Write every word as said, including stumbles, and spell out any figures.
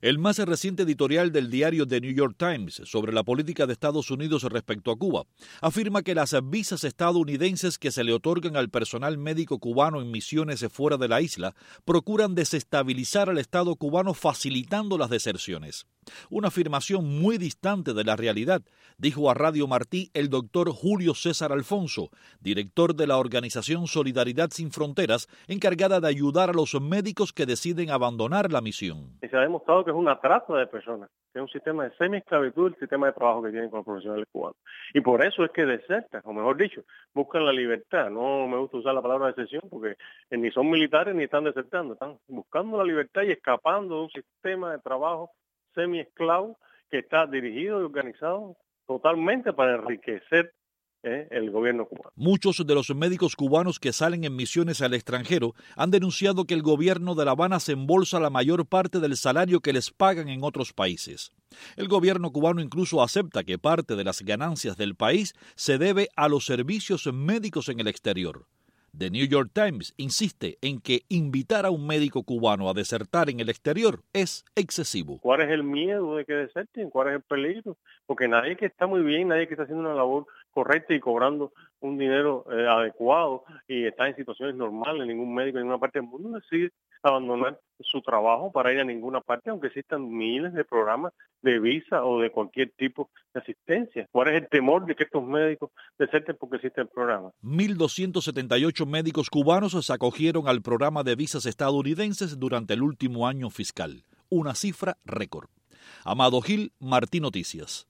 El más reciente editorial del diario The New York Times sobre la política de Estados Unidos respecto a Cuba afirma que las visas estadounidenses que se le otorgan al personal médico cubano en misiones fuera de la isla procuran desestabilizar al Estado cubano facilitando las deserciones. Una afirmación muy distante de la realidad, dijo a Radio Martí el doctor Julio César Alfonso, director de la organización Solidaridad Sin Fronteras, encargada de ayudar a los médicos que deciden abandonar la misión. Se ha demostrado que es una trata de personas, que es un sistema de semi-esclavitud el sistema de trabajo que tienen con los profesionales cubanos. Y por eso es que desertan, o mejor dicho, buscan la libertad. No me gusta usar la palabra deserción porque ni son militares ni están desertando, están buscando la libertad y escapando de un sistema de trabajo semi-esclavo que está dirigido y organizado totalmente para enriquecer eh, el gobierno cubano. Muchos de los médicos cubanos que salen en misiones al extranjero han denunciado que el gobierno de La Habana se embolsa la mayor parte del salario que les pagan en otros países. El gobierno cubano incluso acepta que parte de las ganancias del país se debe a los servicios médicos en el exterior. The New York Times insiste en que invitar a un médico cubano a desertar en el exterior es excesivo. ¿Cuál es el miedo de que deserten? ¿Cuál es el peligro? Porque nadie que está muy bien, nadie que está haciendo una labor correcta y cobrando un dinero eh, adecuado y está en situaciones normales, ningún médico en ninguna parte del mundo decide abandonar su trabajo para ir a ninguna parte, aunque existan miles de programas de visa o de cualquier tipo de asistencia. ¿Cuál es el temor de que estos médicos deserten porque existe el programa? mil doscientos setenta y ocho médicos cubanos se acogieron al programa de visas estadounidenses durante el último año fiscal, una cifra récord. Amado Gil, Martí Noticias.